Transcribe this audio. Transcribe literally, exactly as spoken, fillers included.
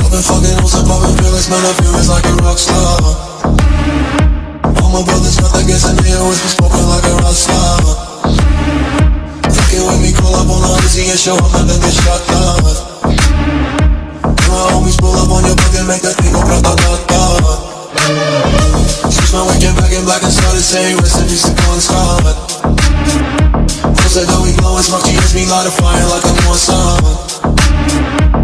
been fucking hoes and popping feelings, man, I feel it's like a rock star. All my brothers got that gas and they always be smoking like a rock star. Fucking with me, call up on the Uzi and show up and then get shot down. My homies pull up on your back and make that thing go grata-ta-ta. Switch my weekend back in black and started saying rest in peace to Bon Scott. Said that we glowin', smoke G S, me light a fire like I'm on sun.